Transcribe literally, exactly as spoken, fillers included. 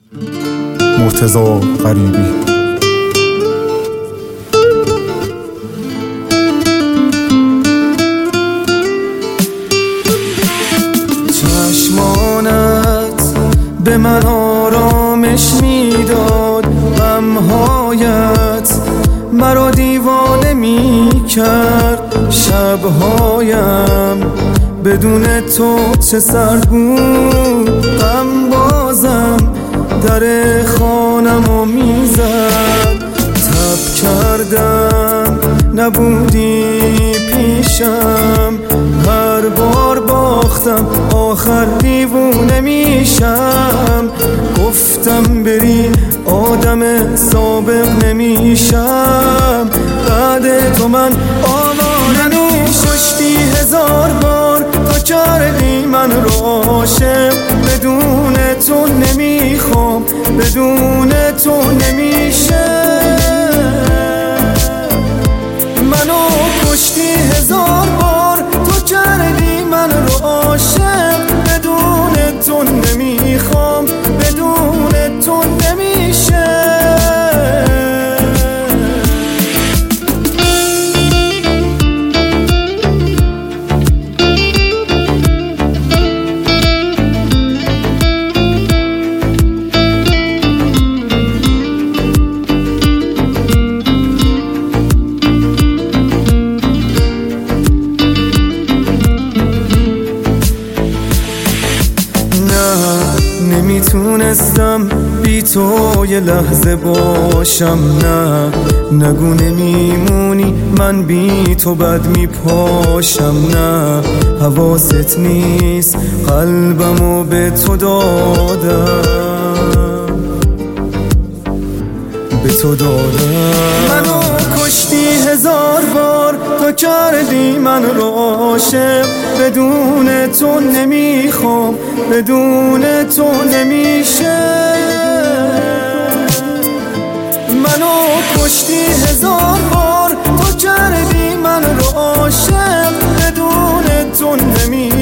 مرتضی غریبی. چشمانت به من آرامش میداد، غمهایت مرا دیوانه میکرد. شبهایم بدون تو چه سر بود، غم بازم در خانمو میزد. تب کردم نبودی پیشم، هر بار باختم آخر دیوونه میشم. گفتم بری آدم سابق نمیشم، بعد تو من آواره نمیشتی. هزار بار تو کردی من رو عاشق، بدون تو نمیخوام، بدون تو نمیشه. منو کشتی هزار بار تو کردی من رو عاشق، بدون تو نمیخوام، بدون تو نمیشه. نمیتونستم بی تو یه لحظه باشم، نه نگو نمیمونی من بی تو بد میپاشم. نه حواست نیست قلبمو به تو دادم، به تو دادم. منو کشتی هزار بار تو کردی من رو عاشق، بدون تو نمیخوام، بدون تو نمیشه. منو کشتی هزار بار تو کردی من رو عاشق، بدون تو نمیشه.